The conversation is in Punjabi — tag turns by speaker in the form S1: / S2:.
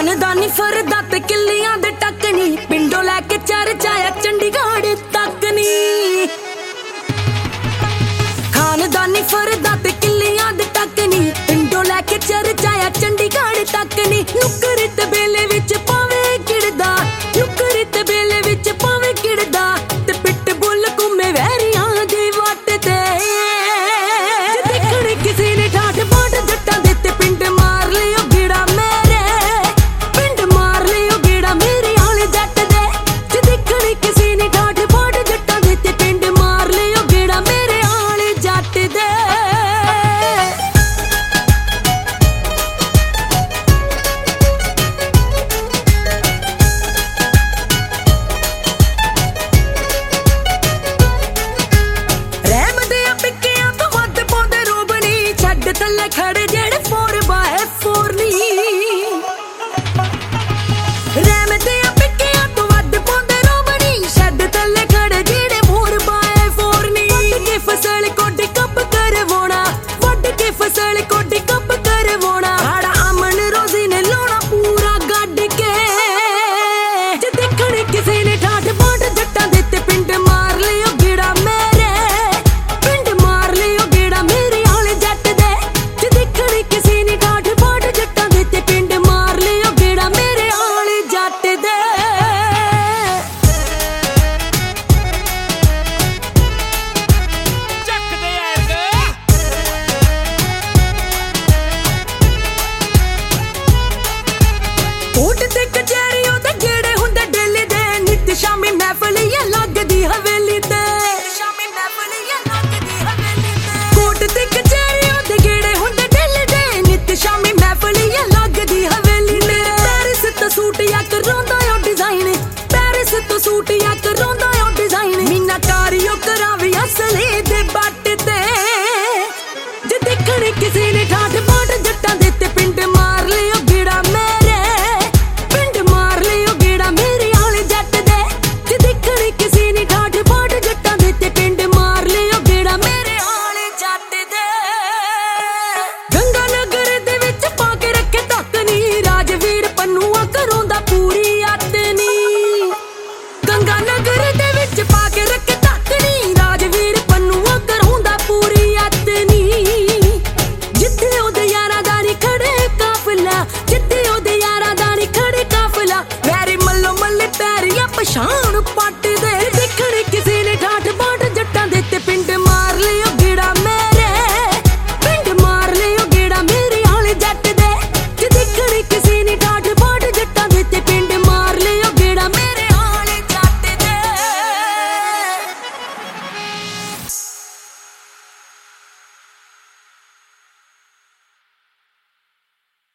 S1: ਖਾਨਦਾਨੀ ਫਰਦਾ ਤੇ ਕਿੱਲਿਆਂ ਦੇ ਟੱਕਣੀ, ਪਿੰਡੋਂ ਲੈ ਕੇ ਚਰਚਾਇਆ ਚੰਡੀਗੜ੍ਹ ਤੱਕ ਨੀ। ਖਾਨਦਾਨੀ ਫਰਦਾ ਤੇ ਕਿੱਲਿਆਂ ਦੇ ਟੱਕਣੀ, ਪਿੰਡੋਂ ਲੈ ਕੇ ਚਰਚਾਇਆ ਚੰਡੀਗੜ੍ਹ ਤੱਕ ਨੀ। ਨੁੱਕਰ ਤੇ ਬੇਲੇ ਵਿੱਚ ਪਾਵੇ ਕਿੜਦਾ, ਨੁੱਕਰ ਤੇ ਬੇਲੇ ਵਿੱਚ ਪਾਵੇ ਕਿੜਦਾ, ਤੇ ਪਿੱਟ ਬੁੱਲ ਘੁੰਮੇ ਵੈਰੀਆਂ ਦੀ ਵੱਟ ਤੇ। ਜੇ ਦੇਖਣ ਕਿਸੇ ਨੇ ਠਾਠ ਬਾਠ ਜੱਟਾਂ ਦੇ ਤੇ ਪਿੰਡ ਮਾਰ ਲਿਓ ਗੇੜਾ ਮੇਰੇ, ਪਿੰਡ ਮਾਰ ਲਿਓ ਗੇੜਾ ਮੇਰੇ ਆਲੇ ਜੱਟ ਦੇ। ਜੇ ਦੇਖਣ ਕਿਸੇ ਨੇ ਠਾਠ ਬਾਠ ਜੱਟਾਂ ਦੇ ਤੇ ਪਿੰਡ ਮਾਰ ਲਿਓ ਗੇੜਾ ਮੇਰੇ ਆਲੇ ਜੱਟ ਦੇ।